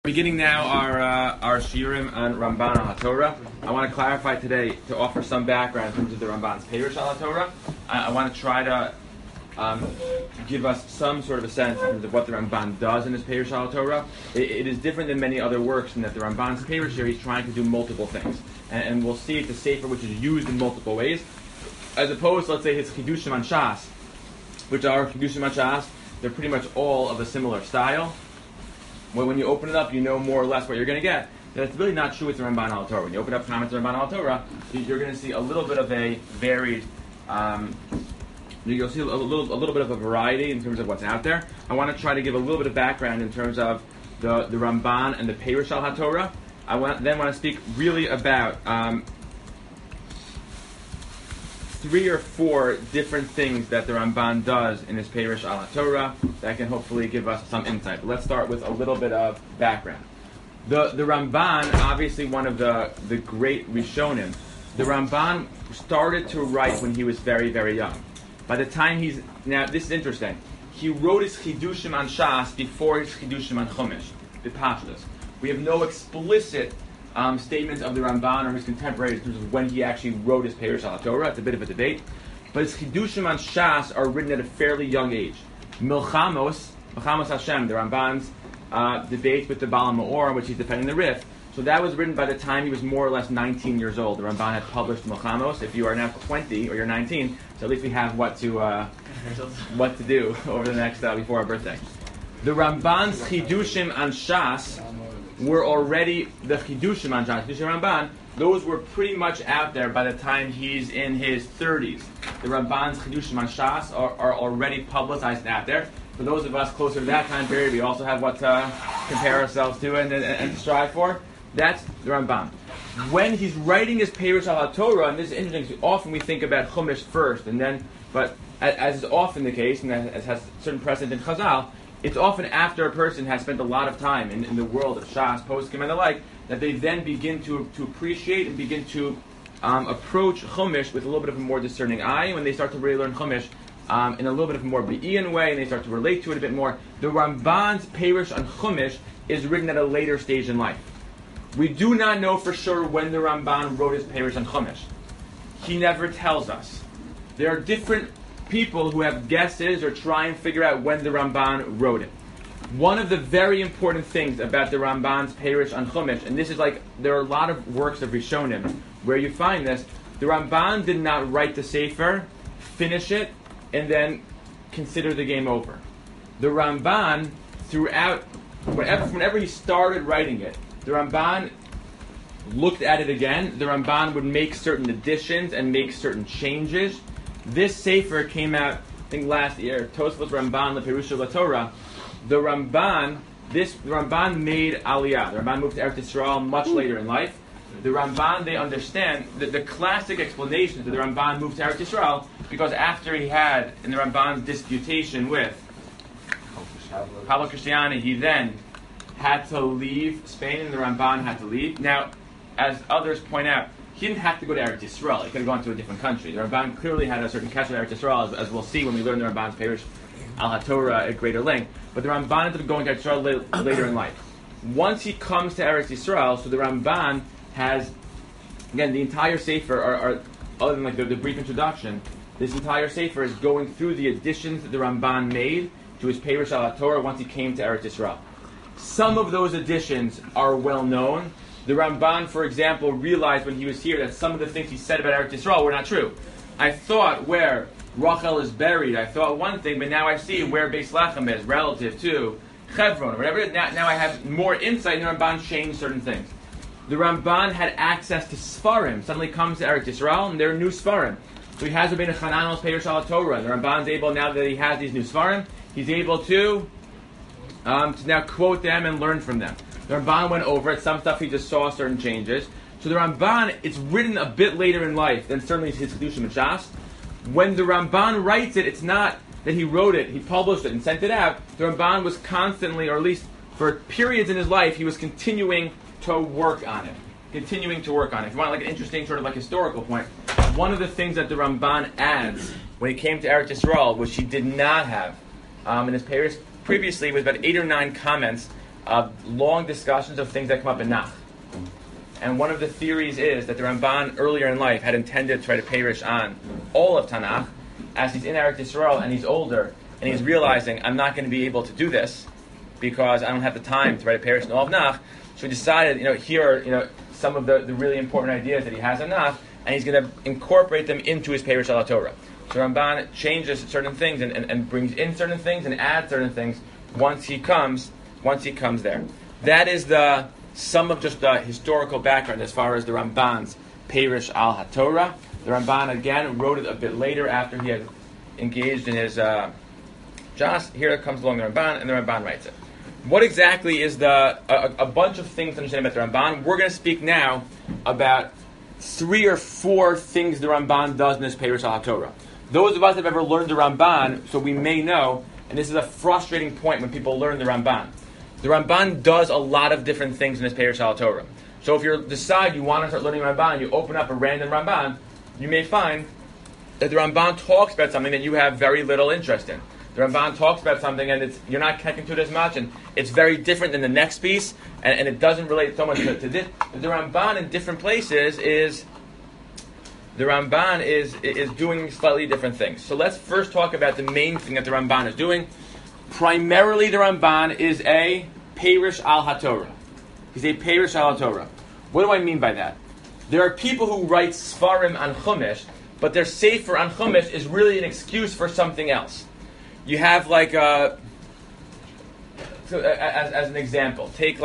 Beginning now our shiurim on Ramban al HaTorah. I want to clarify today to offer some background in terms of the Ramban's Perush al HaTorah. I want to try to give us some sort of a sense in terms of what the Ramban does in his Perush al HaTorah. It is different than many other works in that the Ramban's Perush here, he's trying to do multiple things. And we'll see it's a sefer which is used in multiple ways, as opposed to, let's say, his Chidushim on Shas, which are Chidushim on Shas. They're pretty much all of a similar style. When you open it up, you know more or less what you're going to get. That's really not true with the Ramban al Torah. When you open up comments on Ramban al Torah, you're going to see a little bit of a varied, you'll see a little bit of a variety in terms of what's out there. I want to try to give a little bit of background in terms of the Ramban and the Perush al HaTorah. I then want to speak really about 3 or 4 different things that the Ramban does in his Perush al HaTorah that can hopefully give us some insight. But let's start with a little bit of background. The Ramban, obviously one of the great Rishonim, the Ramban started to write when he was very, very young. By the time now this is interesting, he wrote his Chidushim on Shas before his Chidushim on Chumash, the Pashtus. We have no explicit statements of the Ramban or his contemporaries in terms of when he actually wrote his Perush al HaTorah. It's a bit of a debate. But his Chidushim on Shas are written at a fairly young age. Milchamos Hashem, the Ramban's debate with the Baal Ma'or, in which he's defending the Rif. So that was written by the time he was more or less 19 years old. The Ramban had published Milchamos. If you are now 20 or you're 19, so at least we have what to do over the next before our birthday. The Ramban's Chidushim on Shas were already the Chidushim on Shas, Chidushim Ramban. Those were pretty much out there by the time he's in his 30s. The Ramban's Chidushim on Shas are already publicized out there. For those of us closer to that time period, we also have what to compare ourselves to and strive for. That's the Ramban. When he's writing his Perush al HaTorah, and this is interesting, often we think about Chumash first, but as is often the case, and as has certain precedent in Chazal, it's often after a person has spent a lot of time in the world of Shas, Poskim, and the like, that they then begin to appreciate and begin to approach Chumash with a little bit of a more discerning eye. When they start to really learn Chumash in a little bit of a more Be'ian way, and they start to relate to it a bit more, the Ramban's Perush on Chumash is written at a later stage in life. We do not know for sure when the Ramban wrote his Perush on Chumash. He never tells us. There are different people who have guesses or try and figure out when the Ramban wrote it. One of the very important things about the Ramban's Perush on Chumash, and this is there are a lot of works of Rishonim where you find this, the Ramban did not write the Sefer, finish it, and then consider the game over. The Ramban, throughout, whenever he started writing it, the Ramban looked at it again. The Ramban would make certain additions and make certain changes. This Sefer came out, I think, last year, Tosfos Ramban LePerush LaTorah. The Ramban made Aliyah. The Ramban moved to Eretz Yisrael much later in life. The Ramban, they understand that the classic explanation that the Ramban moved to Eretz Yisrael because after he had, in the Ramban's disputation with Pablo Cristiani, he then had to leave Spain, and the Ramban had to leave. Now, as others point out, he didn't have to go to Eretz Yisrael. He could have gone to a different country. The Ramban clearly had a certain catch with Eretz Yisrael, as we'll see when we learn the Ramban's Perush al HaTorah at greater length. But the Ramban ended up going to Eretz Yisrael later in life. Once he comes to Eretz Yisrael, so the Ramban has, again, the entire Sefer, are other than the brief introduction, this entire Sefer is going through the additions that the Ramban made to his Perush al HaTorah once he came to Eretz Yisrael. Some of those additions are well known. The Ramban, for example, realized when he was here that some of the things he said about Eretz Yisrael were not true. I thought where Rachel is buried, I thought one thing, but now I see where Beis Lachem is relative to Hebron, or whatever it is. Now I have more insight, and the Ramban changed certain things. The Ramban had access to Sfarim. Suddenly comes to Eretz Yisrael, and there are new Sfarim. So he has Rabbeinu Chananel's Perush al HaTorah. The Ramban's able, now that he has these new Sfarim, he's able to now quote them and learn from them. The Ramban went over it. Some stuff he just saw certain changes. So the Ramban, it's written a bit later in life than certainly his Chidushim and Shas. When the Ramban writes it, it's not that he wrote it, he published it and sent it out. The Ramban was constantly, or at least for periods in his life, he was continuing to work on it. If you want an interesting sort of historical point, one of the things that the Ramban adds when he came to Eretz Yisrael, which he did not have in his Perush previously, was about 8 or 9 comments long discussions of things that come up in Nach. And one of the theories is that the Ramban earlier in life had intended to write a Perish on all of Tanakh. As he's in Eretz Yisrael and he's older, and he's realizing, I'm not going to be able to do this because I don't have the time to write a Perish on all of Nach. So he decided, here are some of the really important ideas that he has in Nach, and he's going to incorporate them into his Perish al Torah. So Ramban changes certain things and brings in certain things and adds certain things once he comes there. That is some of just the historical background as far as the Ramban's Perish al HaTorah. The Ramban again wrote it a bit later after he had engaged in his Jas. Here comes along the Ramban, and the Ramban writes it. What exactly is a bunch of things to understand about the Ramban? We're going to speak now about 3 or 4 things the Ramban does in this Perish al HaTorah. Those of us that have ever learned the Ramban, so we may know, and this is a frustrating point when people learn the Ramban. The Ramban does a lot of different things in this Perish al Torah. So if you decide you want to start learning Ramban, you open up a random Ramban, you may find that the Ramban talks about something that you have very little interest in. The Ramban talks about something and you're not connecting to it as much, and it's very different than the next piece, and it doesn't relate so much to this. But the Ramban in different places is doing slightly different things. So let's first talk about the main thing that the Ramban is doing. Primarily, the Ramban is a Perish al HaTorah. He's a Perish al HaTorah. What do I mean by that? There are people who write Sfarim on Chumash, but their Sefer on Chumash is really an excuse for something else. You have as an example, take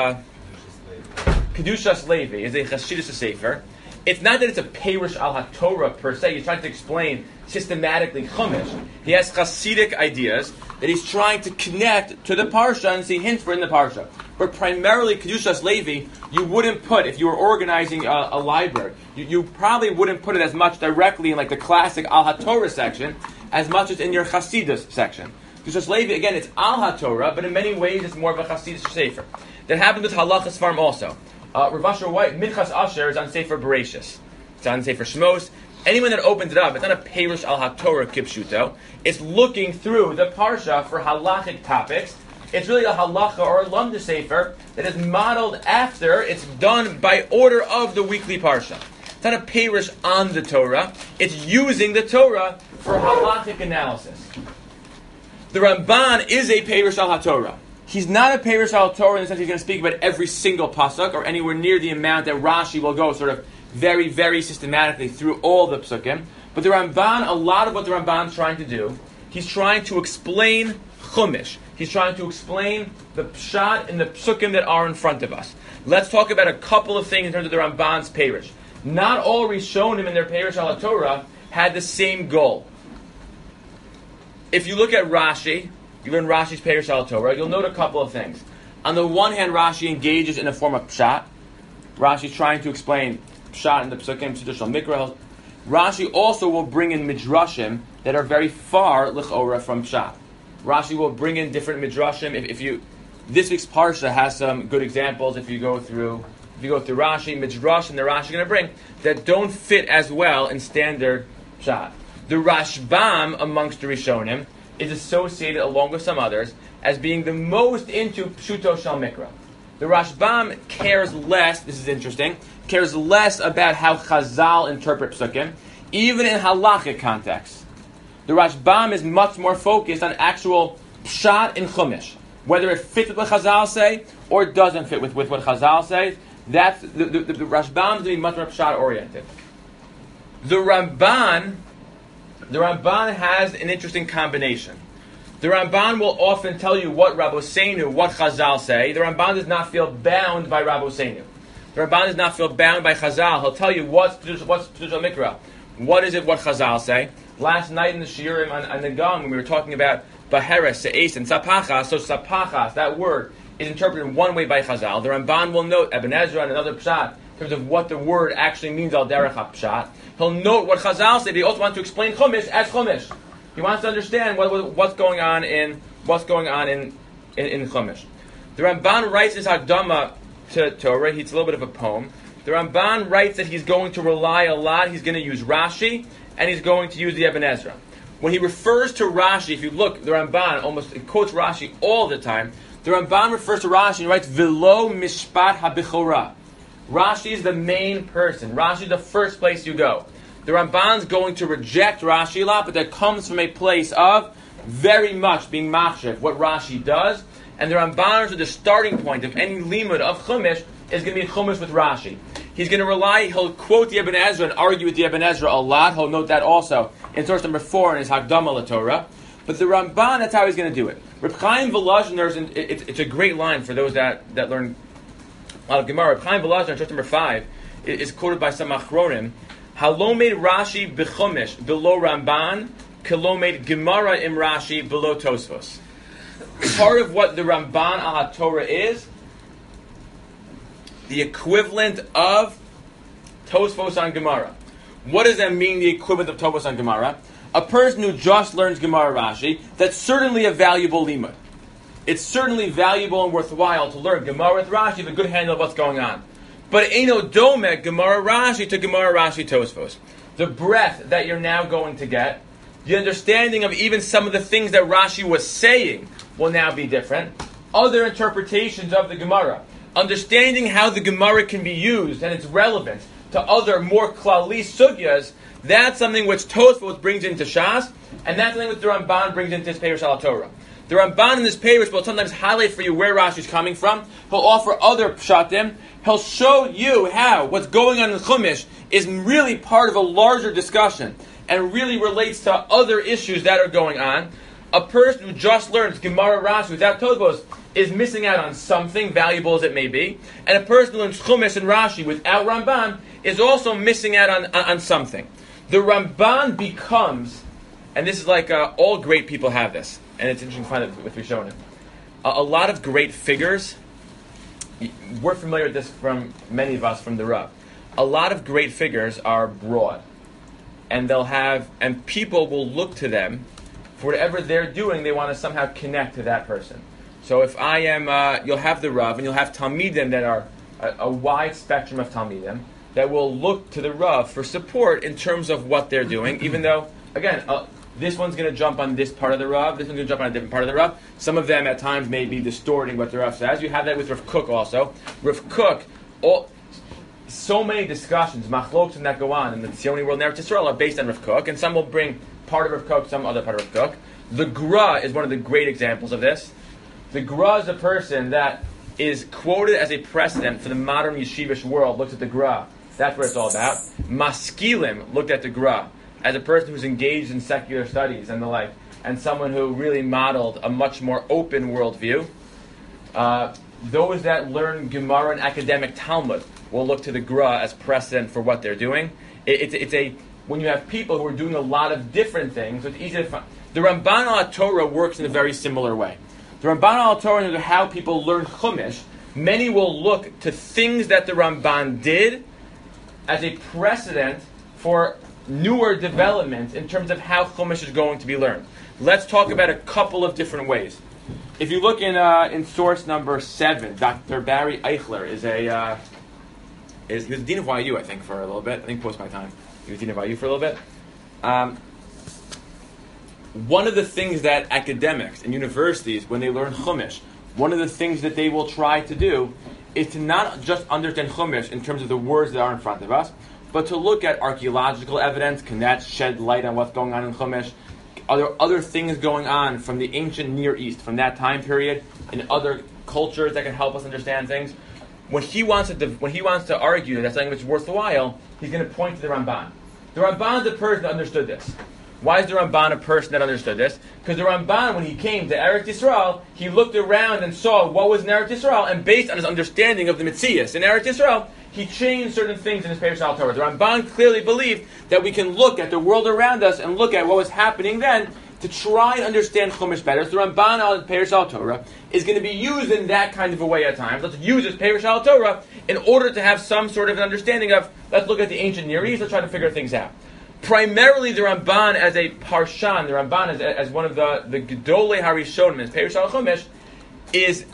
Kedushas Levi is a Chassidus Sefer. It's not that it's a Perish al HaTorah per se. He's trying to explain systematically Chumash. He has Chassidic ideas that he's trying to connect to the Parsha and see hints for in the Parsha. But primarily, Kedushas Levi, you wouldn't put, if you were organizing a library, you probably wouldn't put it as much directly in the classic Al HaTorah section as much as in your Chassidus section. Kedushas Levi, again, it's Al HaTorah, but in many ways it's more of a Chassidus Sefer. That happens with Halachas Farm also. Rav Asher White, Minchas Asher is on Sefer Bereshis. It's on Sefer Shmos. Anyone that opens it up, it's not a Perish al HaTorah Kipshuto. It's looking through the Parsha for halachic topics. It's really a halacha or a lamda sefer that is modeled after, it's done by order of the weekly Parsha. It's not a Perish on the Torah. It's using the Torah for halachic analysis. The Ramban is a Perish al HaTorah. He's not a Perish al Torah in the sense he's going to speak about every single pasuk or anywhere near the amount that Rashi will go sort of very, very systematically through all the psukim. But the Ramban, a lot of what the Ramban's trying to do, he's trying to explain Chumash. He's trying to explain the pshat and the psukim that are in front of us. Let's talk about a couple of things in terms of the Ramban's Perish. Not all Rishonim in their Perish al Torah had the same goal. If you look at Rashi, you learn Rashi's Perish al Torah, you'll note a couple of things. On the one hand, Rashi engages in a form of pshat. Rashi's trying to explain pshat in the psukim, Pshuto Shel Mikra. Rashi also will bring in midrashim that are very far l'chora from pshat. Rashi will bring in different midrashim. This week's parsha has some good examples. If you go through Rashi, midrashim that Rashi is going to bring that don't fit as well in standard pshat. The Rashbam amongst the Rishonim is associated, along with some others, as being the most into Pshuto Shel Mikra. The Rashbam cares less, this is interesting, cares less about how Chazal interpret psukim, even in halachic context. The Rashbam is much more focused on actual pshat in Chumash, whether it fits with what Chazal say or doesn't fit with what Chazal says. That's the Rashbam is to be much more pshat oriented. The Ramban has an interesting combination. The Ramban will often tell you what Rabbeinu, what Chazal say. The Ramban does not feel bound by Rabbeinu. The Ramban does not feel bound by Chazal. He'll tell you what's Pshuto Shel Mikra. What is it, what Chazal say? Last night in the Shiurim on the Gam, when we were talking about Baheres, Se'es, and Sapachas, so Sapachas, that word, is interpreted one way by Chazal. The Ramban will note Eben Ezra and another Pshat in terms of what the word actually means al derech ha-pshat. He'll note what Chazal said. He also wants to explain Chumash as Chumash. He wants to understand what's going on in Chumash. The Ramban writes his Hakdama to Torah. It's a little bit of a poem. The Ramban writes that he's going to rely a lot. He's going to use Rashi and he's going to use the Eben Ezra. When he refers to Rashi, if you look, the Ramban quotes Rashi all the time. The Ramban refers to Rashi and he writes, V'lo mishpat habichora. Rashi is the main person. Rashi is the first place you go. The Ramban's going to reject Rashi a lot, but that comes from a place of very much being machshav, what Rashi does. And the Ramban is the starting point of any limud of Chumash is going to be Chumash with Rashi. He's going to he'll quote the Ibn Ezra and argue with the Ibn Ezra a lot. He'll note that also in source number 4 in his Hakdama LaTorah. But the Ramban, that's how he's going to do it. Reb Chaim Volozhin, it's a great line for those that learn a lot of Gemara. Reb Chaim Volozhin, in source number 5, is quoted by some Achronim. Halomed Rashi b'Chumash below Ramban, Kalomed Gemara im Rashi below Tosfos. Part of what the Ramban al Torah is, the equivalent of Tosfos on Gemara. What does that mean, the equivalent of Tosfos on Gemara? A person who just learns Gemara Rashi, that's certainly a valuable limud. It's certainly valuable and worthwhile to learn Gemara with Rashi, have a good handle of what's going on. But Eino Domek Gemara Rashi to Gemara Rashi Tosfos. The breadth that you're now going to get, the understanding of even some of the things that Rashi was saying will now be different. Other interpretations of the Gemara. Understanding how the Gemara can be used and its relevance to other more klali sugyas, that's something which Tosfos brings into Shas, and that's something which the Ramban brings into his Perush al Torah. The Ramban in this Perush will sometimes highlight for you where Rashi is coming from. He'll offer other pshatim. He'll show you how what's going on in Chumash is really part of a larger discussion and really relates to other issues that are going on. A person who just learns Gemara Rashi without Tosfos is missing out on something, valuable as it may be. And a person who learns Chumash and Rashi without Ramban is also missing out on something. The Ramban becomes, and this is like all great people have this, and it's interesting to find it with Rishonim. A lot of great figures, we're familiar with this from many of us from the Rav. A lot of great figures are broad, and and people will look to them for whatever they're doing. They want to somehow connect to that person. So if I am, you'll have the Rav, and you'll have Talmidim that are a wide spectrum of Talmidim that will look to the Rav for support in terms of what they're doing, even though, again, this one's going to jump on this part of the Rav, this one's going to jump on a different part of the Rav. Some of them at times may be distorting what the Rav says. You have that with Rav Kook also. Rav Kook, so many discussions, machlokes that go on in the Tzioni world and Eretz Yisrael are based on Rav Kook, and some will bring part of Rav Kook, some other part of Rav Kook. The Gra is one of the great examples of this. The Gra is a person that is quoted as a precedent for the modern yeshivish world, looks at the Gra. That's what it's all about. Maskilim looked at the Gra as a person who's engaged in secular studies and the like, and someone who really modeled a much more open worldview. Those that learn Gemara and academic Talmud will look to the Gra as precedent for what they're doing. When you have people who are doing a lot of different things, it's easy to find. The Ramban al Torah works in a very similar way. The Ramban al Torah knows how people learn Chumash. Many will look to things that the Ramban did as a precedent for newer developments in terms of how Chumash is going to be learned. Let's talk about a couple of different ways. If you look in source number 7, Dr. Barry Eichler he was the dean of YU, I think, for a little bit. I think post my time. He was dean of YU for a little bit. One of the things that academics and universities, when they learn Chumash, one of the things that they will try to do is to not just understand Chumash in terms of the words that are in front of us, but to look at archaeological evidence. Can that shed light on what's going on in Chumash? Are there other things going on from the ancient Near East, from that time period, in other cultures that can help us understand things? When he wants to argue that something that's worthwhile, he's going to point to the Ramban. The Ramban is the person that understood this. Why is the Ramban a person that understood this? Because the Ramban, when he came to Eretz Yisrael, he looked around and saw what was in Eretz Yisrael, and based on his understanding of the Metzias in Eretz Yisrael, he changed certain things in his Perush al Torah. The Ramban clearly believed that we can look at the world around us and look at what was happening then to try and understand Chumash better. So the Ramban al Perush al Torah is going to be used in that kind of a way at times. Let's use his Perush al Torah in order to have some sort of an understanding of, let's look at the ancient Near East, let's try to figure things out. Primarily, the Ramban as a parshan, the Ramban as one of the Gedolei Harishonim, his Perush al Chumash, is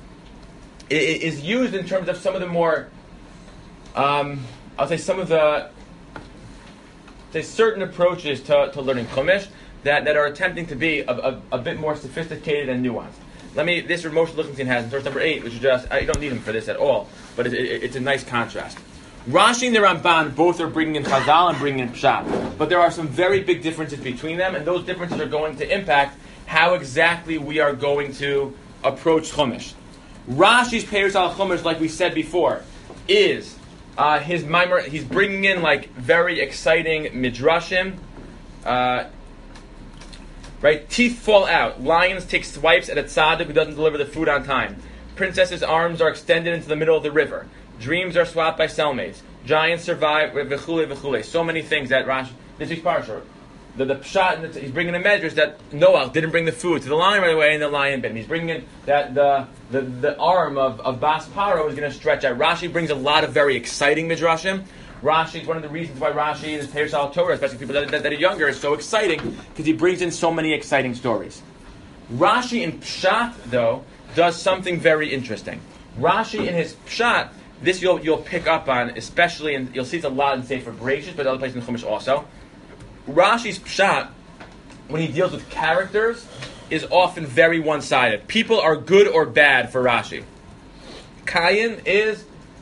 used in terms of some of the more, I'll say some of the, certain approaches to learning Chumash that are attempting to be a bit more sophisticated and nuanced. This Moshe Lichtenstein has in source number 8, which is just, you don't need him for this at all, but it's a nice contrast. Rashi and the Ramban both are bringing in Chazal and bringing in Pshat, but there are some very big differences between them, and those differences are going to impact how exactly we are going to approach Chumash. Rashi's Peirush al Chumash, like we said before, is his mimer. He's bringing in like very exciting midrashim. Right, teeth fall out. Lions take swipes at a tzaddik who doesn't deliver the food on time. Princesses' arms are extended into the middle of the river. Dreams are swapped by cellmates. Giants survive. V'chule v'chule. So many things that Rashi. This week's parsha. The pshat, he's bringing a medrash that Noah didn't bring the food to the lion right away, and the lion bit him. He's bringing in that the arm of Bas Paro is going to stretch out. Rashi brings a lot of very exciting midrashim. Rashi is one of the reasons why Rashi in his Peirush al Torah, especially people that are younger, is so exciting because he brings in so many exciting stories. Rashi in Pshat, though, does something very interesting. Rashi in his Pshat, this you'll pick up on, especially, and you'll see it's a lot in Sefer Bereshis, but other places in Chumash also. Rashi's Pshat, when he deals with characters, is often very one-sided. People are good or bad for Rashi. Kayin is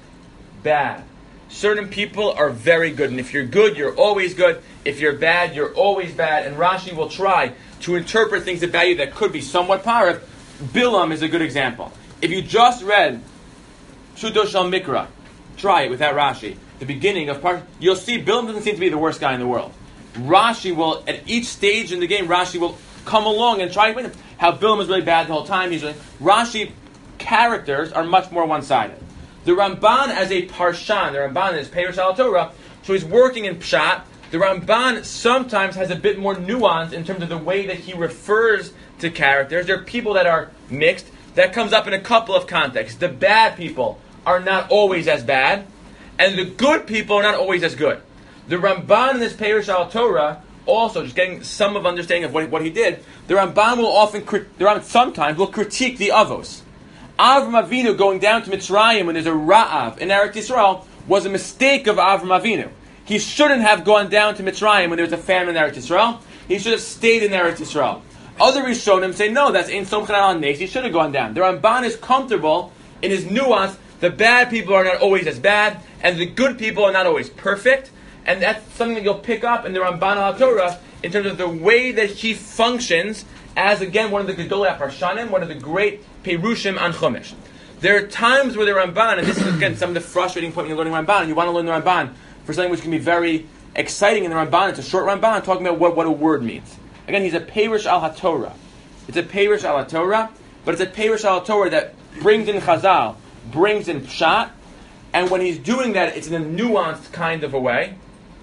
bad. Certain people are very good, and if you're good, you're always good. If you're bad, you're always bad. And Rashi will try to interpret things about you that could be somewhat parv. Bilam is a good example. If you just read Pshuto Shel Mikra, try it without Rashi. The beginning of part, you'll see Bilam doesn't seem to be the worst guy in the world. Rashi will, at each stage in the game, Rashi will come along and try to win him. How Bilam is really bad the whole time. Rashi characters are much more one-sided. The Ramban as a Parshan, the Ramban is Peirush al Torah, so he's working in Pshat. The Ramban sometimes has a bit more nuance in terms of the way that he refers to characters. There are people that are mixed. That comes up in a couple of contexts. The bad people are not always as bad, and the good people are not always as good. The Ramban in this Peirush al Torah, also just getting some of understanding of what he did, the Ramban will sometimes will critique the Avos. Avram Avinu going down to Mitzrayim when there's a Ra'av in Eretz Yisrael was a mistake of Avram Avinu. He shouldn't have gone down to Mitzrayim when there was a famine in Eretz Yisrael. He should have stayed in Eretz Yisrael. Other Rishonim say, no, that's Ein Somchan al Nes. He should have gone down. The Ramban is comfortable in his nuance. The bad people are not always as bad, and the good people are not always perfect. And that's something that you'll pick up in the Ramban al Torah in terms of the way that he functions as, again, one of the Gedolei Parshanim, one of the great Perushim on Chumash. There are times where the Ramban, and this is, again, some of the frustrating point when you're learning Ramban, and you want to learn the Ramban for something which can be very exciting in the Ramban. It's a short Ramban talking about what a word means. Again, he's a Peirush al HaTorah. It's a Peirush al HaTorah, but it's a Peirush al HaTorah that brings in Chazal, brings in Pshat, and when he's doing that, it's in a nuanced kind of a way.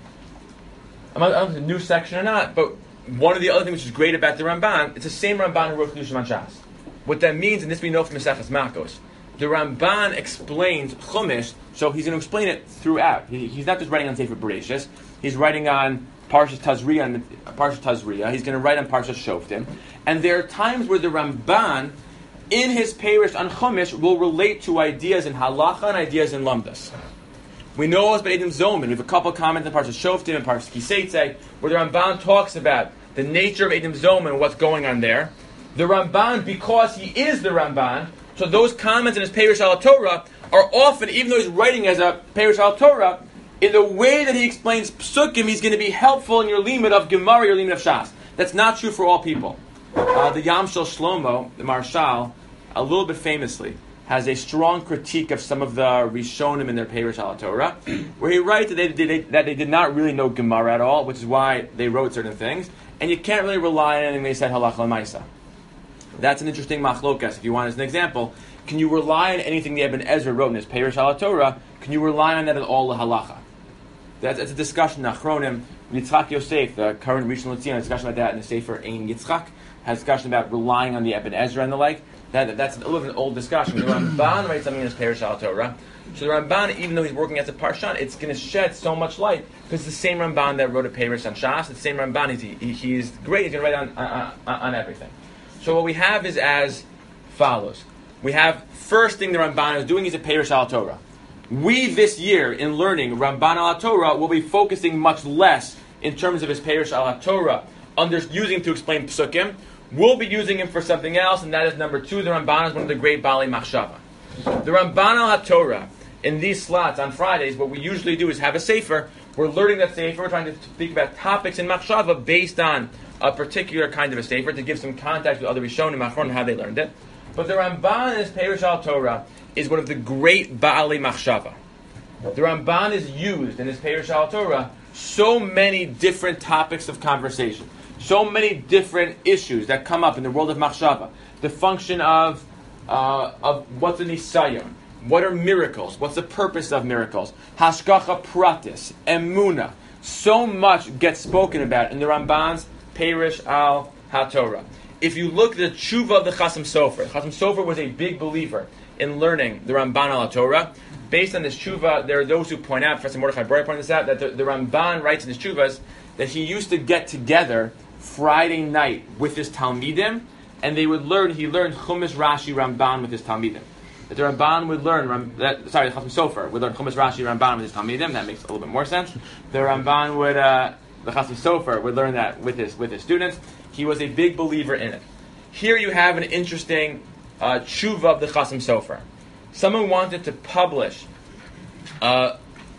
I don't know if it's a new section or not, but one of the other things which is great about the Ramban, it's the same Ramban who wrote Kedushim Shas. What that means, and this we know from Maseches Makos, the Ramban explains Chumash, so he's going to explain it throughout. He's not just writing on Sefer Bereshis, he's writing on Parshas Tazria, he's going to write on Parshas Shoftim, and there are times where the Ramban, in his Peirush on Chumash, will relate to ideas in Halacha and ideas in Lamdas. We know about Edom Zoman. We have a couple of comments in Parshas Shoftim and Parshas Kiseitze, where the Ramban talks about the nature of Edom Zoman and what's going on there. The Ramban, because he is the Ramban, so those comments in his Peirush al Torah are often, even though he's writing as a Peirush al Torah, in the way that he explains Psukim, he's going to be helpful in your limit of Gemara, your limit of Shas. That's not true for all people. The Yamshel Shlomo, the Marshal, a little bit famously, has a strong critique of some of the Rishonim in their Peirush al Torah, where he writes that they did not really know Gemara at all, which is why they wrote certain things, and you can't really rely on anything they said halacha l'maisa. That's an interesting machlokas. If you want as an example, can you rely on anything the Ibn Ezra wrote in his Peirush al Torah? Can you rely on that at all the halacha? That's a discussion. Achronim, Yitzchak Yosef, the current Rishon LeZion, a discussion about that in the Sefer Ein Yitzchak, has a discussion about relying on the Ibn Ezra and the like. That's a little bit of an old discussion. The Ramban writes something in his Peirush al Torah. So the Ramban, even though he's working as a Parshan, it's going to shed so much light because it's the same Ramban that wrote a Peirush on Shas. It's the same Ramban. He's great. He's going to write on everything. So what we have is as follows. We have, first thing the Ramban is doing is a Peirush al Torah. We this year, in learning Ramban al Torah, will be focusing much less in terms of his Peirush al Torah, using to explain Psukim. We'll be using him for something else, and that is number 2. The Ramban is one of the great Baalei Machshava. The Ramban al HaTorah, in these slots on Fridays, what we usually do is have a sefer. We're learning that sefer. We're trying to speak about topics in Machshava based on a particular kind of a sefer to give some context with other Rishonim and Achronim how they learned it. But the Ramban in his Perush al Torah is one of the great Baalei Machshava. The Ramban is used in his Perush al Torah so many different topics of conversation, so many different issues that come up in the world of Machshava. The function of what's a Nisayon, what are miracles, what's the purpose of miracles, Hashgacha Pratis, Emuna. So much gets spoken about in the Ramban's Perush al HaTorah. If you look at the tshuva of the Chasam Sofer, Chasam Sofer was a big believer in learning the Ramban al HaTorah. Based on this tshuva, there are those who point out, Professor Mordechai Breuer pointed this out, that the Ramban writes in his tshuvas that he used to get together Friday night with his Talmidim, and he learned Chumash Rashi Ramban with his Talmidim. That the Ramban would learn, the Chasam Sofer would learn Chumash Rashi Ramban with his Talmidim. That makes a little bit more sense. The Ramban would, the Chasam Sofer would learn that with his students. He was a big believer in it. Here you have an interesting tshuva of the Chasam Sofer. Someone wanted to publish the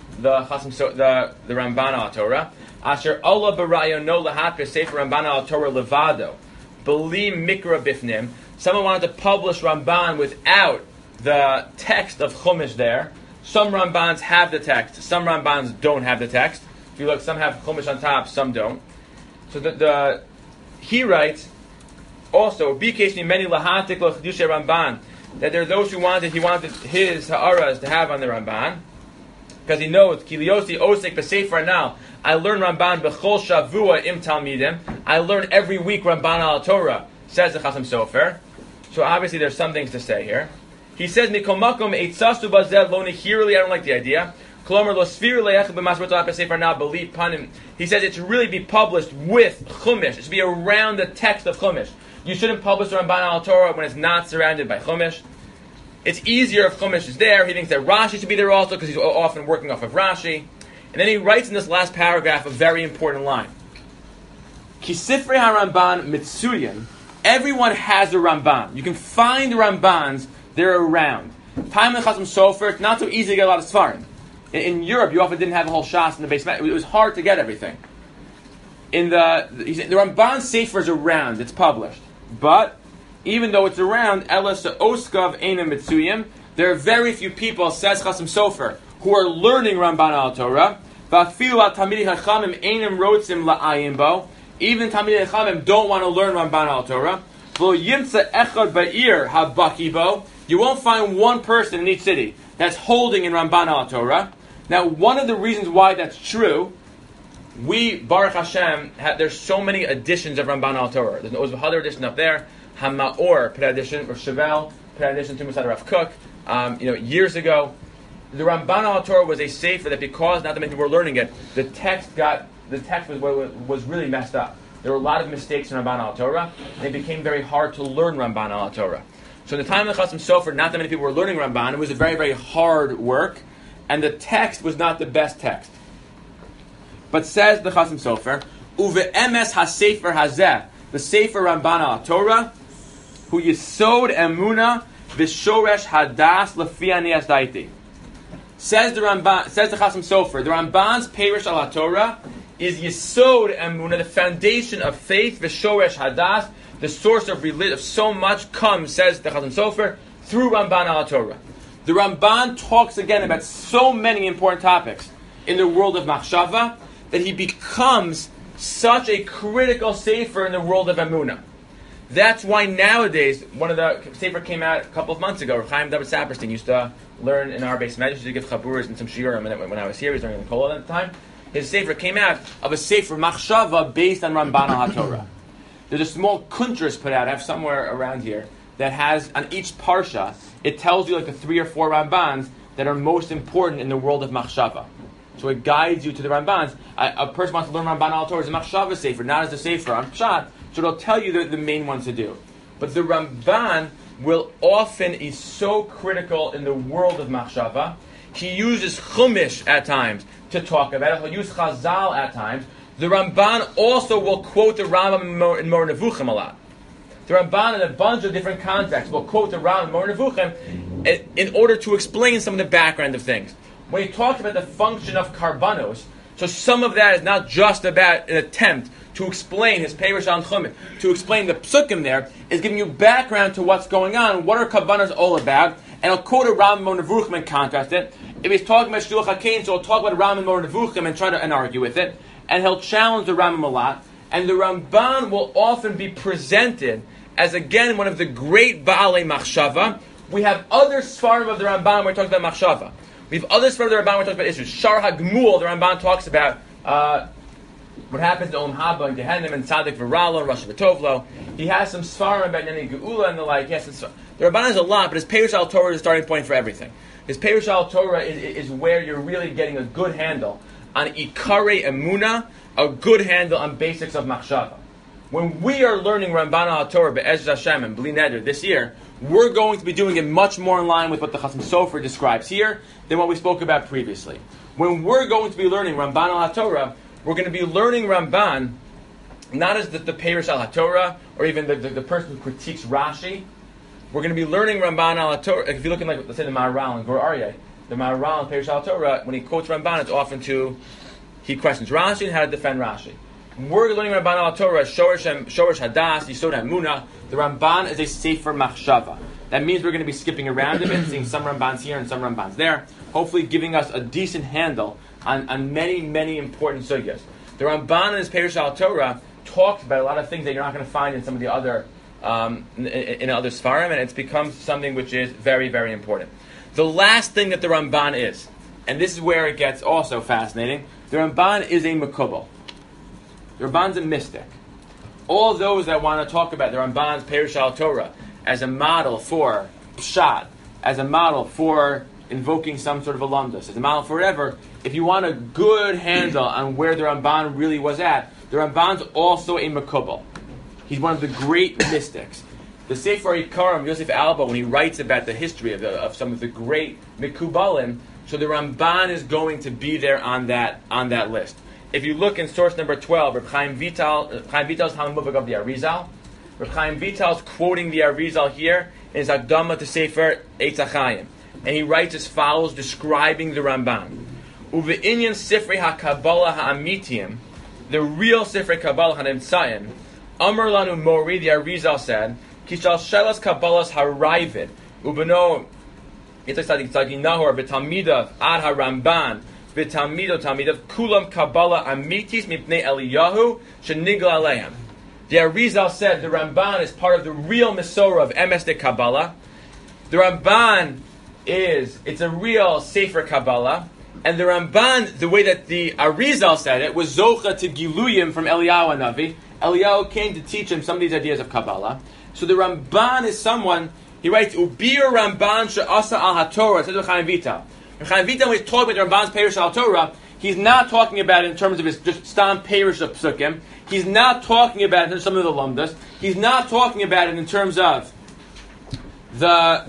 Ramban al Torah. Asher Allah b'rayono lahat Sefer Ramban al Torah levado, b'li mikra bifnim. Someone wanted to publish Ramban without the text of Chumash there. Some Rambans have the text. Some Rambans don't have the text. If you look, some have Chumash on top, some don't. So he writes also b'keishni many lahatik l'chedushay Ramban, that there are those he wanted his ha'aras to have on the Ramban, because he knows Kiliosi Osek B'Sefer now. I learn Ramban b'chol shavua im talmidim. I learn every week Ramban al Torah, says the Chasam Sofer. So obviously there's some things to say here. He says Mikol Makom Eitzasu Bazel Lo Nechirli. I don't like the idea. Klomer Lo Sfir Le'ech B'Masrot Al B'Sefer now B'Li Panim. He says it should really be published with Chumash. It should be around the text of Chumash. You shouldn't publish the Ramban al Torah when it's not surrounded by Chumash. It's easier if Chumash is there. He thinks that Rashi should be there also because he's often working off of Rashi. And then he writes in this last paragraph a very important line. Ki Sifrei HaRamban Mitsuyan. Everyone has a Ramban. You can find the Rambans. They're around. Time in Chasam Sofer, it's not so easy to get a lot of Sfarim. In Europe, you often didn't have a whole Shas in the basement. It was hard to get everything. The Ramban Sefer is around. It's published. But even though it's around, Elas Oskav Eina Mitsuyim, there are very few people, says Chasam Sofer, who are learning Ramban al Torah. Va'afilu Talmidei Chachamim Einam Rotzim La'ayin Bo. Even Talmidei Chachamim don't want to learn Ramban al Torah. V'lo Yimtza Echad Ba'ir Habaki Bo. You won't find one person in each city that's holding in Ramban al Torah. Now, one of the reasons why that's true, we, Baruch Hashem, there's so many editions of Ramban al Torah. There's an other edition up there. Hamaor put edition, or Chevelle put edition to Masad Rav Kook, years ago. The Ramban al Torah was a sefer that, because not that many people were learning it, the text was really messed up. There were a lot of mistakes in Ramban al Torah, and it became very hard to learn Ramban al Torah. So in the time of the Chasam Sofer, not that many people were learning Ramban. It was a very, very hard work, and the text was not the best text. But says the Chasam Sofer, Uve emes ha-sefer hazeh, the sefer Ramban al Torah, hu yisod emuna v'shoresh hadas lefi anias daiti. Says the Chasam Sofer, the Ramban's Perush al Torah is yisod emuna, the foundation of faith, v'shoresh hadas, the source of religion, of so much comes, says the Chasam Sofer, through Ramban al Torah. The Ramban talks again about so many important topics in the world of Machshava that he becomes such a critical sefer in the world of Emunah. That's why nowadays, one of the sefer came out a couple of months ago. Reb Chaim David Saperstein used to learn in our base. Imagine, used to give chaburas and some shiurim. And when I was here, he was learning in the Kollel at the time. His sefer came out of a sefer Machshava based on Ramban al HaTorah. There's a small kuntras put out, I have somewhere around here, that has, on each parsha, it tells you like the 3 or 4 Rambans that are most important in the world of Machshava. So it guides you to the Rambans. A person wants to learn Ramban al Torah as a Machshava sefer, not as a sefer on Pshat, so it'll tell you the main ones to do. But the Ramban is so critical in the world of Machshava. He uses Chumash at times to talk about it. He'll use Chazal at times. The Ramban also will quote the Rambam in Moreh Nevuchim a lot. The Ramban, in a bunch of different contexts, will quote the Rambam Moreh Nevuchim in order to explain some of the background of things. When he talks about the function of karbanos, so some of that is not just about an attempt to explain his Perush al Chumim, to explain the psukim there, is giving you background to what's going on, what are karbanos all about, and he'll quote a Rambam Moreh Nevuchim and contrast it. If he's talking about Shluch HaKain, so he'll talk about Rambam Moreh Nevuchim and try to argue with it, and he'll challenge the Rambam a lot, and the Ramban will often be presented as, again, one of the great Baalei Machshava. We have other Sfarim of the Ramban where he talks about Machshava. We have other Sfarim of the Ramban where he talks about issues. Shar HaGmul, the Ramban talks about what happens to Olam Haba and Gehenim and Tzaddik V'Ralo and Rosh V'Tovlo. He has some Sfarim about Neni Geula and the like. Yes, the Ramban has a lot, but his Perush al Torah is the starting point for everything. His Perush al Torah is where you're really getting a good handle on Ikare Emuna, a good handle on basics of Machshava. When we are learning Ramban al Torah Be'ezras Hashem and Bli Neder this year, we're going to be doing it much more in line with what the Chasam Sofer describes here than what we spoke about previously. When we're going to be learning Ramban al Torah, we're going to be learning Ramban not as the Perush al Torah or even the person who critiques Rashi. We're going to be learning Ramban al Torah. If you look at, like, let's say, the Maharal and Gur Aryeh, the Maharal and Perush al Torah, when he quotes Ramban, it's often he questions Rashi and how to defend Rashi. We're learning Ramban al Torah, Shorish Hadas, Yisod HaEmunah. The Ramban is a Sefer Machshava. That means we're going to be skipping around a bit, seeing some Rambans here and some Rambans there, hopefully giving us a decent handle on many, many important sugyas. The Ramban in his Perush al Torah talks about a lot of things that you're not going to find in some of the other in other Sfarim, and it's become something which is very, very important. The last thing that the Ramban is, and this is where it gets also fascinating, the Ramban is a Mekubal. The Ramban's a mystic. All those that want to talk about the Ramban's Perush al Torah as a model for Pshat, as a model for invoking some sort of alumnus, as a model for whatever, if you want a good handle on where the Ramban really was at, the Ramban's also a Mekubal. He's one of the great mystics. The Sefer Ikarim, Yosef Alba, when he writes about the history of some of the great Mekubalim, so the Ramban is going to be there on that list. If you look in source number 12, Reb Chaim Vital's Talmud Muvag of the Arizal, Reb Chaim Vital's quoting the Arizal here in his Akdama to Sefer Eitz HaChaim. And he writes as follows, describing the Ramban. Uve'inyan Sifrei HaKabbalah HaAmitiyim, the real Sifrei Kabbalah HaNemtzayin, Amar Lanu Mori, the Arizal said, Kishal Shelas Kabbalah's Haravid, Ubeno Yitzhak Tzadi Nahor, V'Talmidav Ad HaRamban, V'Talmido Talmidav, Kulam Kabbalah Amitis Mipnei Eliyahu, Shenigla Aleim. The Arizal said the Ramban is part of the real Mesorah of Emes de Kabbalah. The Ramban it's a real Sefer Kabbalah, and the Ramban, the way that the Arizal said it, was Zocha to Giluyim from Eliyahu Hanavi. Eliyahu came to teach him some of these ideas of Kabbalah. So the Ramban is someone, he writes, Ubir Ramban she'asa al HaTorah, says Chaim Vital. Chaim Vital, when he's talking about the Ramban's Perush al Torah, he's not talking about it in terms of his just Stam Perush of Psukim. He's not talking about it in terms of some of the Lumdas. He's not talking about it in terms of the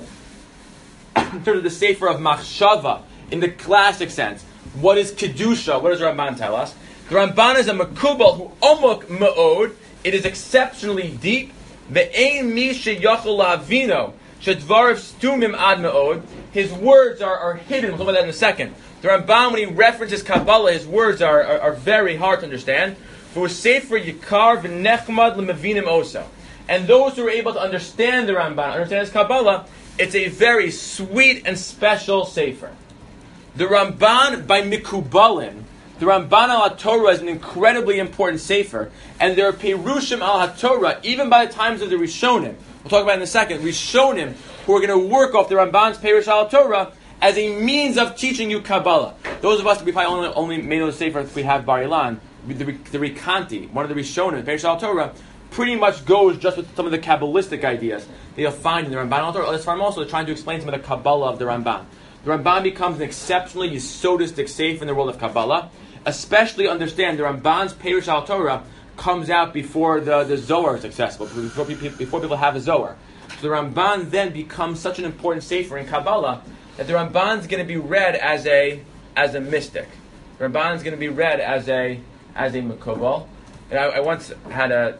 Sefer of Machshava, in the classic sense. What is Kedusha? What does Ramban tell us? The Ramban is a Mekubal who Omuk Ma'od. It is exceptionally deep. Ve'ein mi sheyachol la'avino shedvarav stumim ad ma'od. His words are hidden. We'll talk about that in a second. The Ramban, when he references Kabbalah, his words are very hard to understand. For Sefer Yikar v'nechmad l'mevinim oso. And those who are able to understand the Ramban, understand his Kabbalah, it's a very sweet and special Sefer. The Ramban, by Mikubalim, the Ramban al HaTorah is an incredibly important Sefer, and there are Perushim al HaTorah, even by the times of the Rishonim, we'll talk about it in a second, Rishonim, who are going to work off the Ramban's Perush al HaTorah as a means of teaching you Kabbalah. Those of us, we probably only made those Sefer if we have Bar Ilan, the Rikanti, one of the Rishonim, Perush al HaTorah, pretty much goes just with some of the Kabbalistic ideas that you'll find in the Ramban al HaTorah. As far as also they're trying to explain some of the Kabbalah of the Ramban. The Ramban becomes an exceptionally Yesodistic Sefer in the world of Kabbalah. Especially understand the Ramban's Perush al Torah comes out before the Zohar is accessible, before people have a Zohar. So the Ramban then becomes such an important Sefer in Kabbalah that the Ramban is going to be read as a mystic. The Ramban is going to be read as a Mekubal. And I once had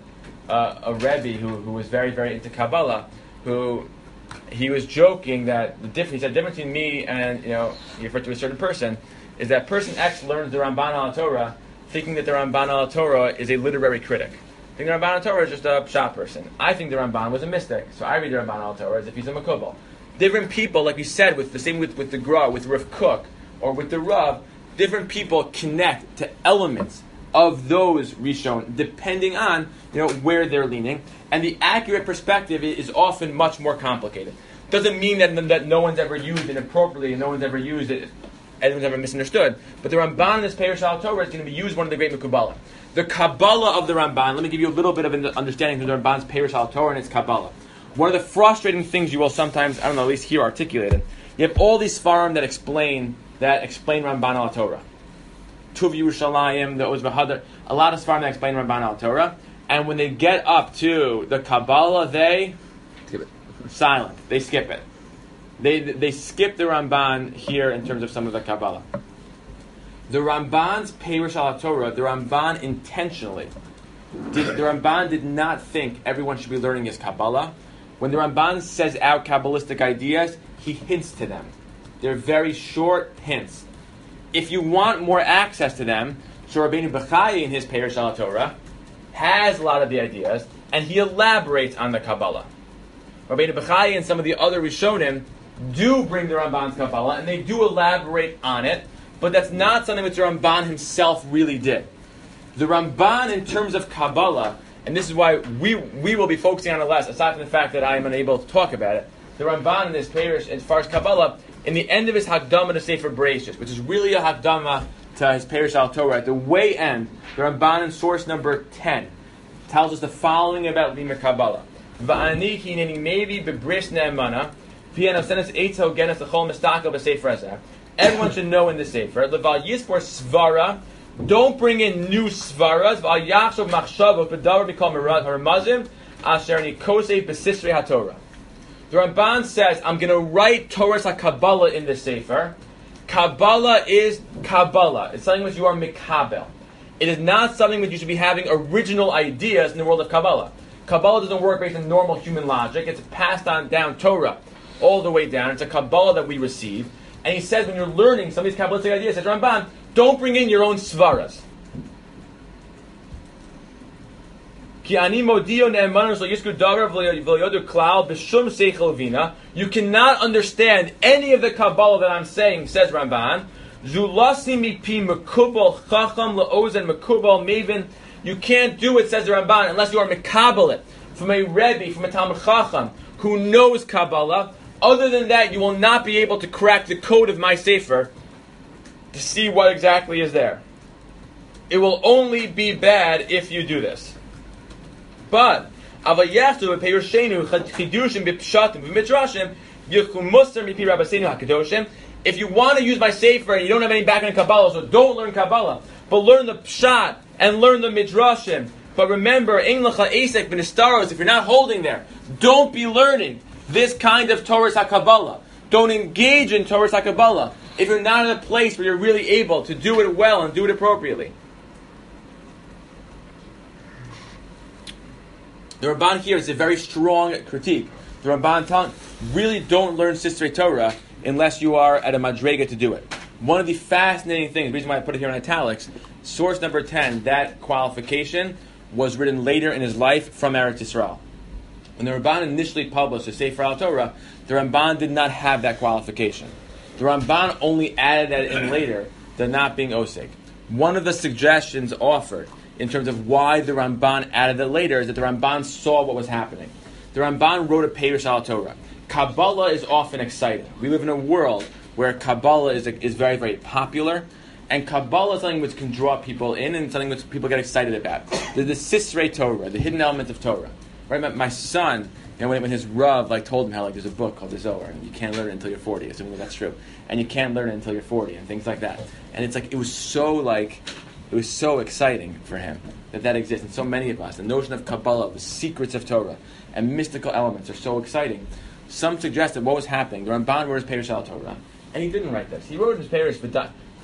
a Rebbe who was very, very into Kabbalah, who he was joking that he said the difference between me and, he referred to a certain person, is that person X learns the Ramban al Torah thinking that the Ramban al Torah is a literary critic. I think the Ramban al Torah is just a pshat person. I think the Ramban was a mystic, so I read the Ramban al Torah as if he's a makubal. Different people, like we said, with the Gra, with Rav Kook, or with the Rav, different people connect to elements of those Rishon, depending on where they're leaning, and the accurate perspective is often much more complicated. Doesn't mean that no one's ever used it appropriately, and no one's ever used it, anyone's ever misunderstood. But the Ramban in this Perush al Torah is going to be used one of the great Mekubalah. The Kabbalah of the Ramban, let me give you a little bit of an understanding of the Ramban's Perush al Torah and its Kabbalah. One of the frustrating things you will sometimes, at least hear articulated, you have all these Sfarim that explain Ramban al Torah. Tuv Yerushalayim, the Oz V'Hadar, a lot of Sfarim that explain Ramban al Torah, and when they get up to the Kabbalah, they skip it. Silent. They skip it. They skip the Ramban here in terms of some of the Kabbalah. The Ramban's Perush al Torah, the Ramban intentionally, the Ramban did not think everyone should be learning his Kabbalah. When the Ramban says out Kabbalistic ideas, he hints to them. They're very short hints. If you want more access to them, so Rabbeinu Bechai in his Perush al Torah has a lot of the ideas, and he elaborates on the Kabbalah. Rabbeinu Bechai and some of the other Rishonim do bring the Ramban's Kabbalah, and they do elaborate on it, but that's not something that the Ramban himself really did. The Ramban, in terms of Kabbalah, and this is why we will be focusing on it less, aside from the fact that I am unable to talk about it, the Ramban in this Perush, as far as Kabbalah, in the end of his Hakdama to Sefer Bereishis, which is really a Hakdama to his Perush al Torah, at the way end, the Ramban in source number 10 tells us the following about Limud Kabbalah. V'ani hineni mevi bebris ne'emana v'yan avsenes eitzel genes l'chol mistakel b'sefer hazeh. Everyone should know in the Sefer, Leval Yispor Svara, don't bring in new Svaras, V'al Yachshov Machshavot B'davar B'kol Haramazim, Asher Nikosei B'sisrei HaTorah. The Ramban says, I'm going to write Torah's HaKabbalah in the Sefer. Kabbalah is Kabbalah. It's something which you are mikabel. It is not something that you should be having original ideas in the world of Kabbalah. Kabbalah doesn't work based on normal human logic. It's passed on down Torah all the way down. It's a Kabbalah that we receive. And he says when you're learning some of these Kabbalistic ideas, says Ramban, don't bring in your own svaras. You cannot understand any of the Kabbalah that I'm saying, says Ramban. You can't do it, says the Ramban, unless you are mekabel it from a Rebbe, from a Talmud Chacham, who knows Kabbalah. Other than that, you will not be able to crack the code of my Sefer to see what exactly is there. It will only be bad if you do this. But if you want to use my Sefer and you don't have any background in Kabbalah, so don't learn Kabbalah, but learn the Pshat and learn the Midrashim. But remember, if you're not holding there, don't be learning this kind of Torah's HaKabbalah. Don't engage in Torah's HaKabbalah if you're not in a place where you're really able to do it well and do it appropriately. The Ramban here is a very strong critique. The Ramban telling, really don't learn Sistrei Torah unless you are at a madrega to do it. One of the fascinating things, the reason why I put it here in italics, source number 10, that qualification was written later in his life from Eretz Yisrael. When the Ramban initially published the Sefer al-Torah, the Ramban did not have that qualification. The Ramban only added that in later, the not being oseg. One of the suggestions offered in terms of why the Ramban added it later is that the Ramban saw what was happening. The Ramban wrote a Perush al-Torah. Kabbalah is often exciting. We live in a world where Kabbalah is very, very popular, and Kabbalah is something which can draw people in and something which people get excited about. The Sisrei Torah, the hidden elements of Torah. Right? My son, when his Rav told him how there's a book called the Zohar, and you can't learn it until you're 40, assuming that's true, and you can't learn it until you're 40, and things like that. And it's it was so exciting for him that exists, and so many of us. The notion of Kabbalah, the secrets of Torah, and mystical elements are so exciting. Some suggested what was happening. The Ramban wrote his Perush al Torah, and he didn't write this. He wrote his Perush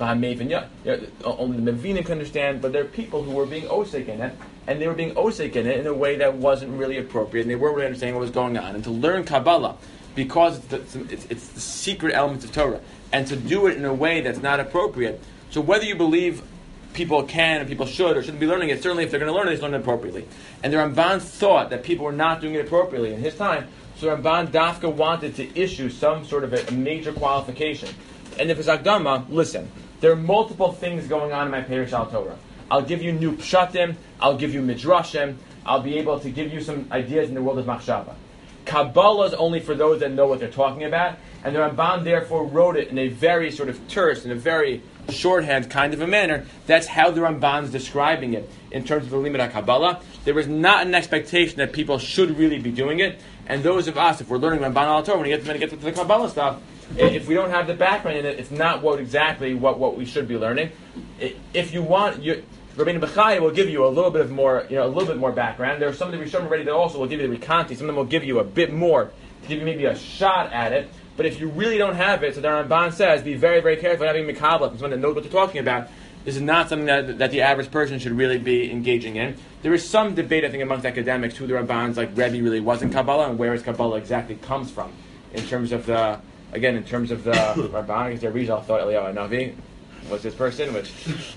only the Mevinim can understand, but there are people who were being osik in it, and they were being osik in it in a way that wasn't really appropriate, and they weren't really understanding what was going on. And to learn Kabbalah, because it's the secret elements of Torah, and to do it in a way that's not appropriate. So whether you believe people can and people should or shouldn't be learning it, certainly if they're going to learn it, they should learn it appropriately. And the Ramban thought that people were not doing it appropriately in his time, so Ramban Dafka wanted to issue some sort of a major qualification. And if it's Akdama, listen, there are multiple things going on in my Perush Al Torah. I'll give you new pshatim, I'll give you midrashim, I'll be able to give you some ideas in the world of machshava. Kabbalah is only for those that know what they're talking about, and the Ramban therefore wrote it in a very sort of terse, in a very shorthand kind of a manner. That's how the Ramban's describing it in terms of the limit of Kabbalah. There was not an expectation that people should really be doing it, and those of us, if we're learning Ramban Al Torah, when we get to the Kabbalah stuff, if we don't have the background in it, it's not exactly what we should be learning. If you want, Rabbeinu Bechaya will give you a little bit more background. There are some of the Rishonim already that also will give you the Rikanti. Some of them will give you a bit more to give you maybe a shot at it. But if you really don't have it, so the Ramban says, be very, very careful having Mikabla, someone that knows what they're talking about. This is not something that the average person should really be engaging in. There is some debate, I think, amongst academics who the Ramban's like Rebbe really was in Kabbalah and where his Kabbalah exactly comes from. In terms of the Ramban, I guess the Rizal thought Eliyahu Navi was this person, which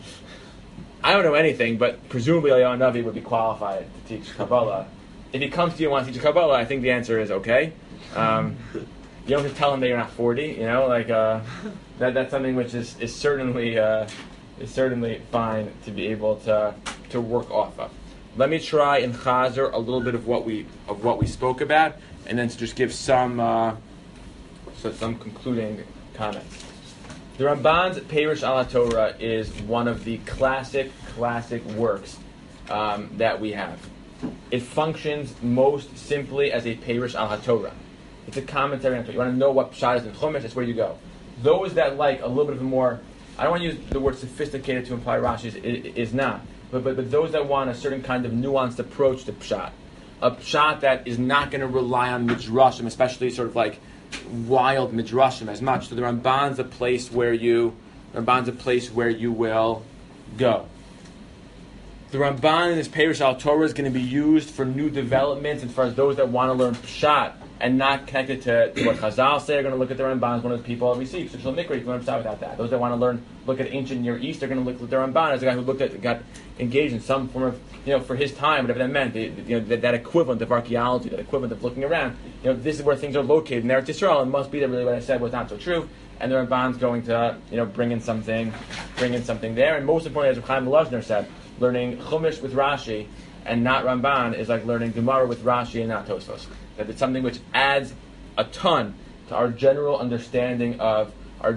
I don't know anything, but presumably Eliyahu Navi would be qualified to teach Kabbalah. If he comes to you and wants to teach Kabbalah, I think the answer is okay. You don't just tell him that you're not 40, that's something which is certainly fine to be able to work off of. Let me try and chazer a little bit of what we spoke about, and then to just give some concluding comments. The Ramban's Perush Al Torah is one of the classic works that we have. It functions most simply as a Perush Al Torah. It's a commentary on Torah. You want to know what pshat is in Chumash, that's where you go. Those that like a little bit of a more, I don't want to use the word sophisticated to imply Rashi is not, but those that want a certain kind of nuanced approach to pshat, a pshat that is not going to rely on midrashim, especially sort of like wild midrashim as much. So the Ramban's a place where you will go. The Ramban in this Perush Al Torah is going to be used for new developments as far as those that want to learn pshat and not connected to what Chazal say are going to look at the Ramban as one of the people that we seek. So Mikra, you can learn pshat without that. Those that want to look at ancient Near East are going to look at the Ramban as a guy who got engaged in some form of, for his time, whatever that meant, that equivalent of archaeology, that equivalent of looking around. This is where things are located in Eretz Yisrael. It must be that really what I said was not so true. And the Ramban's going to, bring in something there. And most importantly, as Chaim Lozner said, learning Chumash with Rashi and not Ramban is like learning Gemara with Rashi and not Tosfos. That it's something which adds a ton to our general understanding of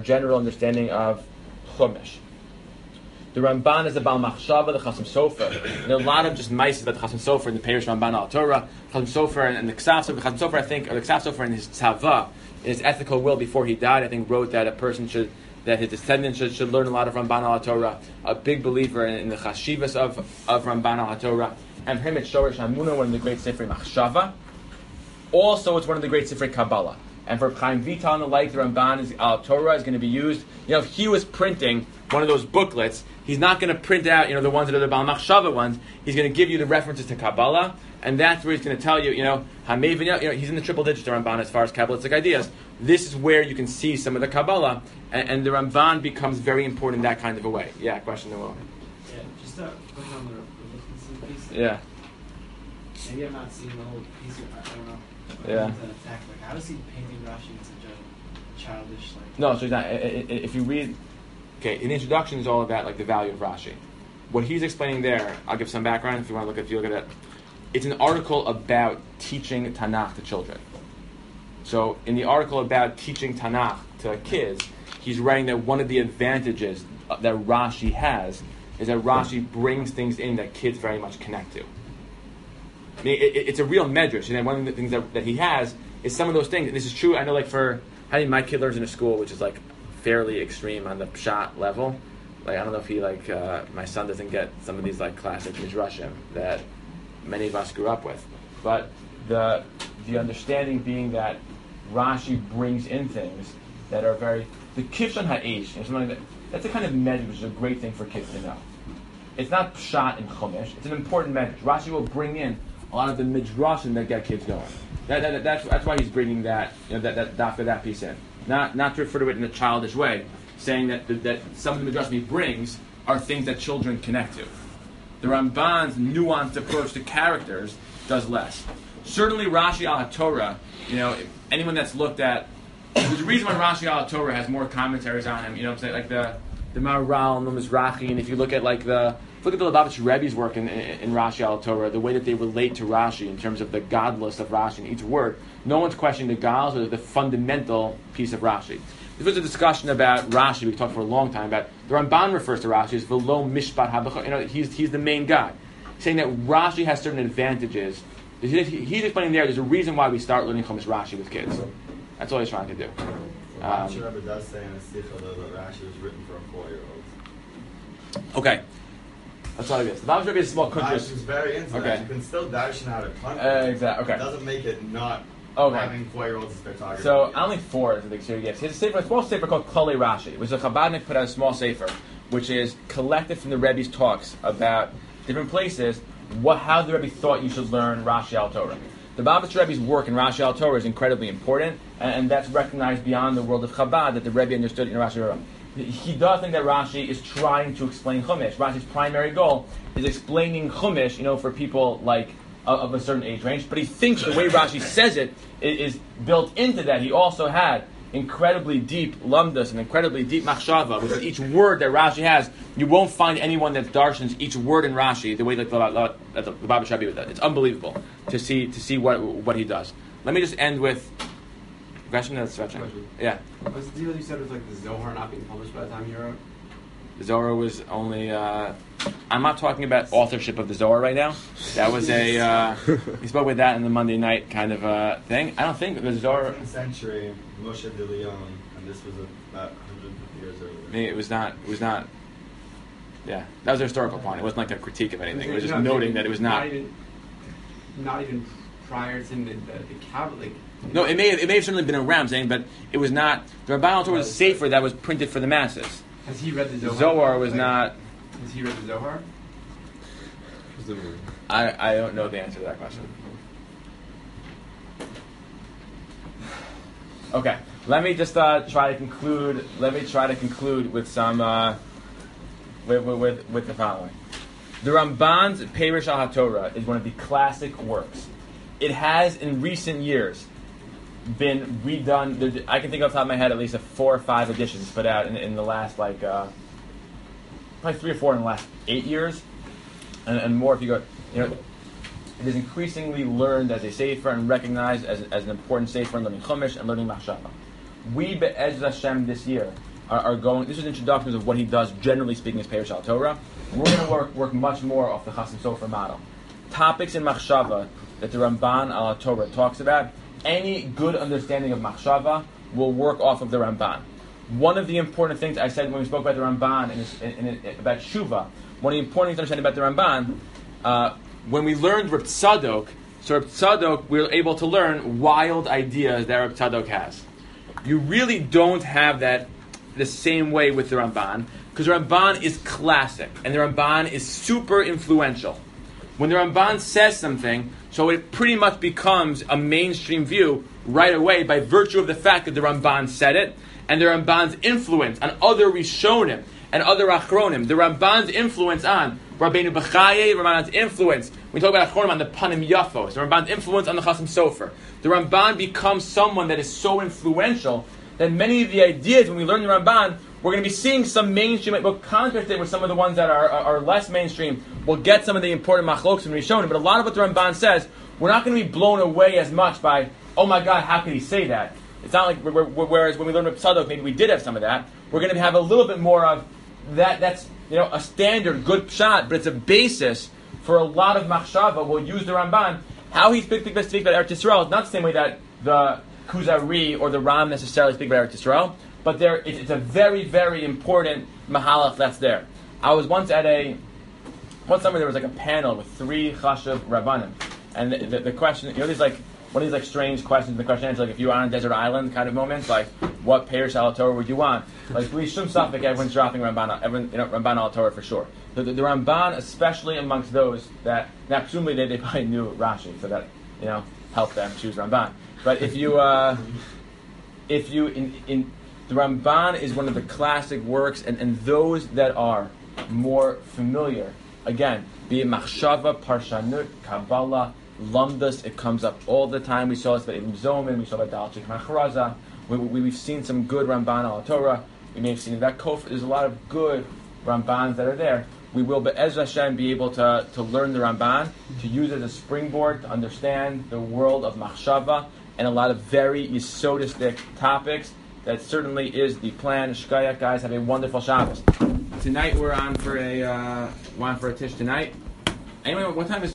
Chumash. The Ramban is about Machshava, the Chasam Sofer. There are a lot of just mice about the Chasam Sofer in the Perush Ramban Al Torah. Chasam Sofer and the Ksav Sofer. Chasam Sofer, I think, or the Ksav Sofer in his Tzava, in his ethical will before he died, I think wrote that that his descendants should learn a lot of Ramban Al Torah. A big believer in the Chashivas of Ramban Al Torah. And him it's Shorish Hamuna, one of the great Sifrei Machshava. Also, it's one of the great Sifrei Kabbalah. And for Chaim Vital and the like, the Ramban Al Torah is going to be used. If he was printing one of those booklets, he's not going to print out, the ones that are the Baal Machshava ones. He's going to give you the references to Kabbalah, and that's where he's going to tell you, Hamevin, he's in the triple digits, the Ramban, as far as Kabbalistic ideas. This is where you can see some of the Kabbalah, and the Ramban becomes very important in that kind of a way. Yeah, question, Noel. Yeah, just a question on the piece. Yeah. Maybe I'm not seeing the whole piece, I don't know. Yeah. How does he painting Rashi in such a childish, No, so he's not. If you read, in the introduction is all about the value of Rashi. What he's explaining there, I'll give some background if you look at it. It's an article about teaching Tanakh to children. So in the article about teaching Tanakh to kids, he's writing that one of the advantages that Rashi has is that Rashi brings things in that kids very much connect to. I mean, it's a real medrash, and one of the things that he has is some of those things. And this is true. I know, I think my kid learns in a school which is fairly extreme on the pshat level. I don't know if he my son doesn't get some of these classic midrashim that many of us grew up with, but the understanding being that Rashi brings in things that are very the Kivshon Ha'esh, something like that, that's a kind of measure which is a great thing for kids to know. It's not pshat in Chumash. It's an important measure. Rashi will bring in a lot of the midrashim that get kids going. That's why he's bringing that that piece in. Not to refer to it in a childish way, saying that some of the midrashim he brings are things that children connect to. The Ramban's nuanced approach to characters does less. Certainly Rashi al HaTorah, anyone that's looked at, there's a reason why Rashi al HaTorah has more commentaries on him. What I'm saying, like the Maharal and the Mizrahi, and if you look at the Lubavitch Rebbe's work in Rashi al HaTorah, the way that they relate to Rashi in terms of the godless of Rashi in each word, no one's questioning the gods or the fundamental piece of Rashi. This was a discussion about Rashi. We talked for a long time about the Ramban refers to Rashi as V'lo Mishpat HaBechor. He's the main guy, saying that Rashi has certain advantages. He's explaining there's a reason why we start learning Chumash Rashi with kids. That's all he's trying to do. Rashi Rebbe does say in the Sicha that Rashi was written for a 4-year-old. Okay. That's all it is. The Babish Rebbe is a small country. Rashi is very into that. You can still darshan out a ton. Exactly. Okay. It doesn't make it not having 4-year-olds as their target. So I only 4 is the big series. Yes, he has a small sefer called Klolei Rashi, which the Chabadnik put out a small sefer, which is collected from the Rebbe's talks about different places, how the Rebbe thought you should learn Rashi al Torah. The Babish Rebbe's work in Rashi al Torah is incredibly important, and that's recognized beyond the world of Chabad that the Rebbe understood in Rashi al Torah. He does think that Rashi is trying to explain Chumash. Rashi's primary goal is explaining Chumash, for people of a certain age range. But he thinks the way Rashi says it is built into that. He also had incredibly deep lumdus and incredibly deep machshava, which is each word that Rashi has. You won't find anyone that darshans each word in Rashi the way that the Babish Rebbe does. It's unbelievable to see what he does. Let me just end with. Question? Yeah. What's the deal you said with the Zohar not being published by the time you wrote? The Zohar was only. I'm not talking about authorship of the Zohar right now. That was we spoke with that in the Monday night kind of thing. I don't think the Zohar. 13th century, Moshe de Leon, and this was about 150 years earlier. It was not. Yeah, that was a historical point. It wasn't like a critique of anything. It was just noting that it was not. Not even prior to the Catholic. No, it may have certainly been around, saying, but it was not. The Ramban al Torah was a sefer that was printed for the masses. Has he read the Zohar? Zohar was not. Has he read the Zohar? I don't know the answer to that question. Okay, let me just try to conclude. Let me try to conclude with some with the following. The Ramban's Perush al HaTorah is one of the classic works. It has, in recent years, been redone. I can think off the top of my head at least 4 or 5 editions put out in the last probably 3 or 4 in the last 8 years, and more if you go. It is increasingly learned as a sefer and recognized as an important sefer in learning Chumash and learning Machshava. We Be'ez Hashem this year are going. This is introductions of what he does generally speaking as Perush al Torah. We're going to work much more off the Chasam Sofer model. Topics in Machshava that the Ramban al Torah talks about. Any good understanding of Machshava will work off of the Ramban. One of the important things I said when we spoke about the Ramban about Shuvah, one of the important things to understand about the Ramban, when we learned Reb Tzadok, so Reb Tzadok, we were able to learn wild ideas that Reb Tzadok has. You really don't have that the same way with the Ramban, because the Ramban is classic, and the Ramban is super influential. When the Ramban says something, so it pretty much becomes a mainstream view right away by virtue of the fact that the Ramban said it, and the Ramban's influence on other Rishonim and other Achronim. The Ramban's influence on Rabbeinu Bechaye, the Ramban's influence, we talk about Achronim on the Panim Yafos, the Ramban's influence on the Chasam Sofer. The Ramban becomes someone that is so influential that many of the ideas, when we learn the Ramban, we're going to be seeing some mainstream, we'll contrast it with some of the ones that are less mainstream. We'll get some of the important machloks and Rishonim, but a lot of what the Ramban says, we're not going to be blown away as much by, oh my God, how could he say that? It's not like, whereas when we learn Reb Tzadok, maybe we did have some of that. We're going to have a little bit more of that. That's a standard good pshat, but it's a basis for a lot of machshava. We'll use the Ramban. How he speaks about Eretz Yisrael is not the same way that the Kuzari or the Ram necessarily speak about Eretz Yisrael, but it's a very, very important mahalach that's there. I was once one summer there was like a panel with 3 chashuv rabbanim, and the question, there's one of these like strange questions in the question answer, like if you were on a desert island kind of moments, like what Peirush al Torah would you want? Like we shum safek, everyone's dropping Ramban, Ramban al Torah for sure. The Ramban, especially amongst those that now presumably they probably knew Rashi, so that helped them choose Ramban. But if you in the Ramban is one of the classic works, and those that are more familiar, again, be it Machshava, Parshanut, Kabbalah, Lamdas, it comes up all the time. We saw this about Ibn Zoman, we saw about Dalchik Macharaza. We've seen some good Ramban al Torah. We may have seen that Kofar. There's a lot of good Rambans that are there. We will, Be'ez Hashem, be able to learn the Ramban, to use it as a springboard to understand the world of Machshava and a lot of very Yesodistic topics. That certainly is the plan. Shkayak, guys, have a wonderful Shabbos. Tonight we're on for a tish tonight. Anyway, what time is